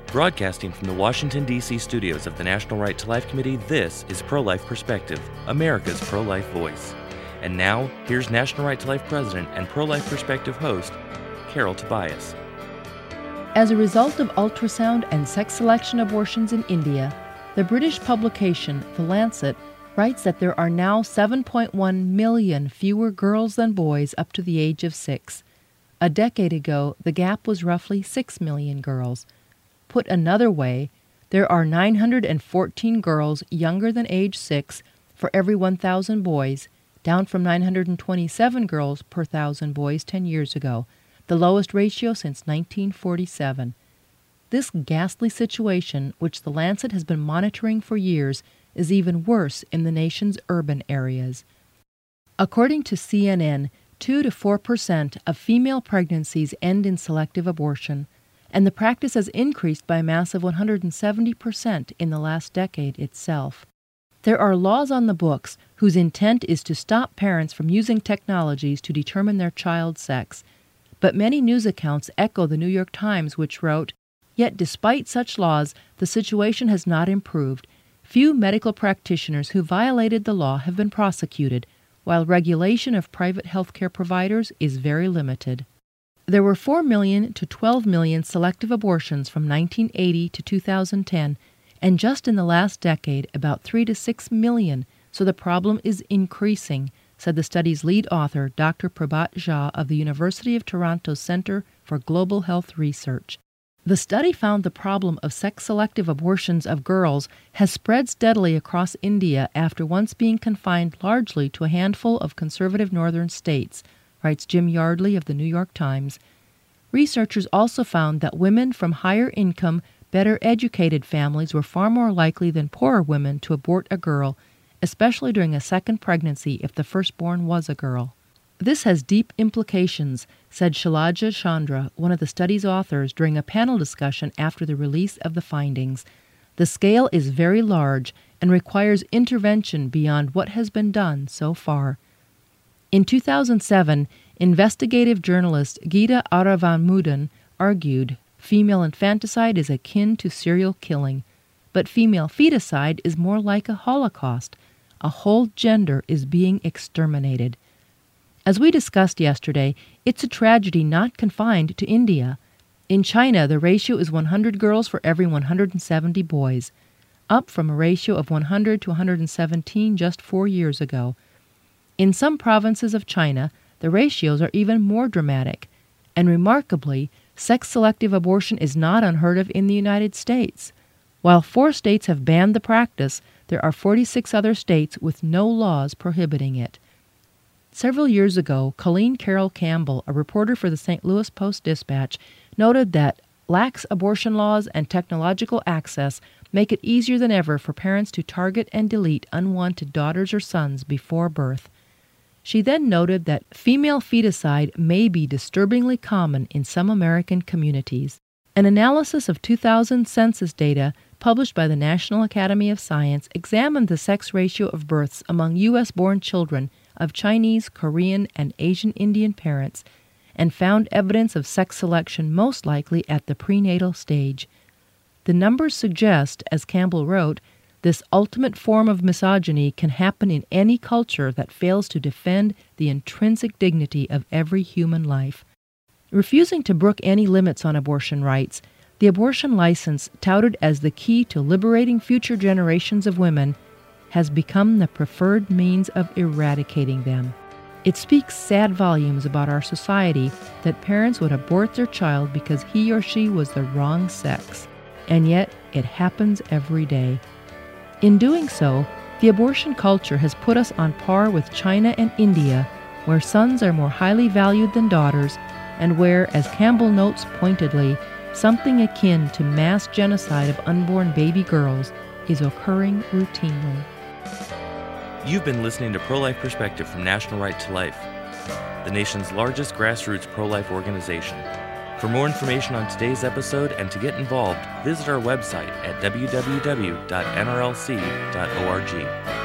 Broadcasting from the Washington, D.C. studios of the National Right to Life Committee, this is Pro-Life Perspective, America's pro-life voice. And now, here's National Right to Life President and Pro-Life Perspective host, Carol Tobias. As a result of ultrasound and sex selection abortions in India, the British publication The Lancet writes that there are now 7.1 million fewer girls than boys up to the age of 6. A decade ago, the gap was roughly 6 million girls. Put another way, there are 914 girls younger than age 6 for every 1,000 boys, down from 927 girls per 1,000 boys 10 years ago, the lowest ratio since 1947. This ghastly situation, which The Lancet has been monitoring for years, is even worse in the nation's urban areas. According to CNN, 2 to 4% of female pregnancies end in selective abortion, and the practice has increased by a massive 170% in the last decade itself. There are laws on the books whose intent is to stop parents from using technologies to determine their child's sex, but many news accounts echo the New York Times, which wrote, "Yet despite such laws, the situation has not improved. Few medical practitioners who violated the law have been prosecuted, while regulation of private healthcare providers is very limited." There were 4 million to 12 million selective abortions from 1980 to 2010, and just in the last decade, about 3 to 6 million, so the problem is increasing, said the study's lead author, Dr. Prabhat Jha of the University of Toronto Centre for Global Health Research. The study found the problem of sex-selective abortions of girls has spread steadily across India after once being confined largely to a handful of conservative northern states, writes Jim Yardley of the New York Times. Researchers also found that women from higher income, better educated families were far more likely than poorer women to abort a girl, especially during a second pregnancy if the firstborn was a girl. This has deep implications, said Shailaja Chandra, one of the study's authors, during a panel discussion after the release of the findings. The scale is very large and requires intervention beyond what has been done so far. In 2007, investigative journalist Geeta Aravamudan argued female infanticide is akin to serial killing, but female feticide is more like a Holocaust. A whole gender is being exterminated. As we discussed yesterday, it's a tragedy not confined to India. In China, the ratio is 100 girls for every 170 boys, up from a ratio of 100 to 117 just 4 years ago. In some provinces of China, the ratios are even more dramatic, and remarkably, sex-selective abortion is not unheard of in the United States. While 4 states have banned the practice, there are 46 other states with no laws prohibiting it. Several years ago, Colleen Carroll Campbell, a reporter for the St. Louis Post-Dispatch, noted that lax abortion laws and technological access make it easier than ever for parents to target and delete unwanted daughters or sons before birth. She then noted that female feticide may be disturbingly common in some American communities. An analysis of 2000 census data published by the National Academy of Science examined the sex ratio of births among U.S.-born children of Chinese, Korean, and Asian Indian parents and found evidence of sex selection most likely at the prenatal stage. The numbers suggest, as Campbell wrote, this ultimate form of misogyny can happen in any culture that fails to defend the intrinsic dignity of every human life. Refusing to brook any limits on abortion rights, the abortion license, touted as the key to liberating future generations of women, has become the preferred means of eradicating them. It speaks sad volumes about our society that parents would abort their child because he or she was the wrong sex, and yet it happens every day. In doing so, the abortion culture has put us on par with China and India, where sons are more highly valued than daughters, and where, as Campbell notes pointedly, something akin to mass genocide of unborn baby girls is occurring routinely. You've been listening to Pro-Life Perspective from National Right to Life, the nation's largest grassroots pro-life organization. For more information on today's episode and to get involved, visit our website at www.nrlc.org.